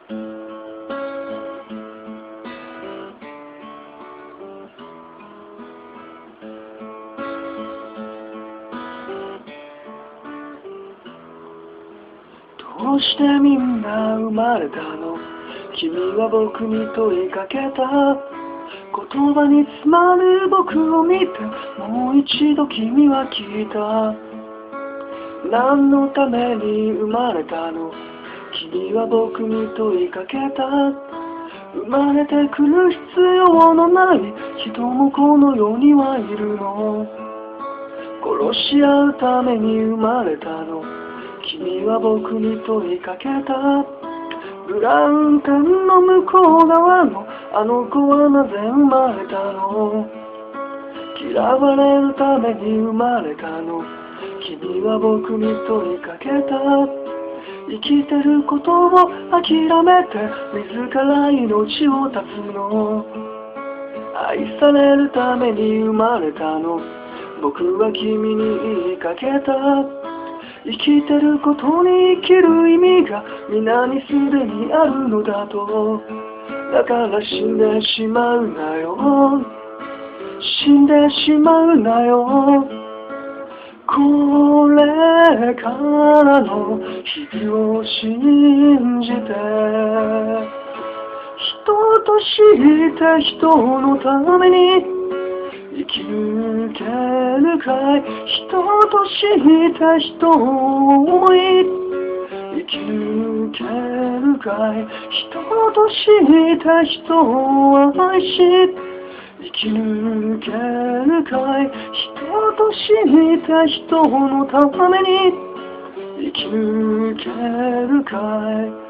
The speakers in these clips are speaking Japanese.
どうしてみんな生まれたの？君は僕に問いかけた。言葉に詰まる僕を見てもう一度君は聞いた。何のために生まれたの？君は僕に問いかけた。生まれてくる必要のない人もこの世にはいるの。殺し合うために生まれたの？君は僕に問いかけた。ブラウン管の向こう側のあの子はなぜ生まれたの？嫌われるために生まれたの？君は僕に問いかけた。生きてることを諦めて自ら命を絶つの？愛されるために生まれたの？僕は君に言いかけた。生きてることに生きる意味が皆にすでにあるのだと。だから死んでしまうなよ、死んでしまうなよ。これからの日々を信じて、人として人のために生き抜けるかい？人として人を思い生き抜けるかい？人として人を愛し生き抜けるかい？人として人のために生き抜けるかい？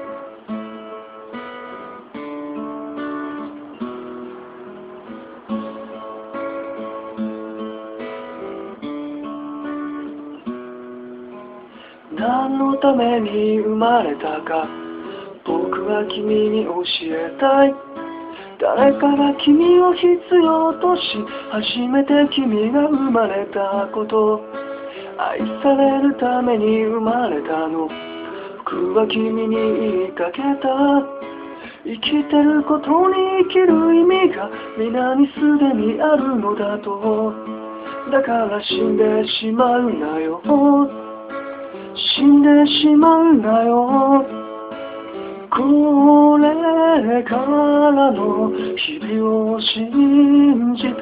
何のために生まれたか僕は君に教えたい。誰かが君を必要とし初めて君が生まれたこと。愛されるために生まれたの？僕は君に言いかけた。生きてることに生きる意味が皆にすでにあるのだと。だから死んでしまうなよ、死んでしまうなよ。これからの日々を信じて、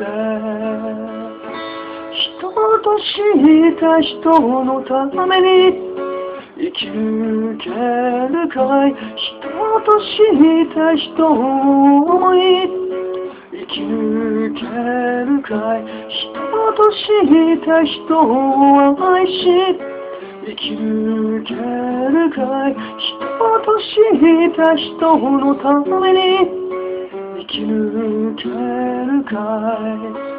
人として人のために生き抜けるかい？人として人を思い生き抜けるかい？人として人を愛し生き抜けるかい？人として人のために生き抜けるかい？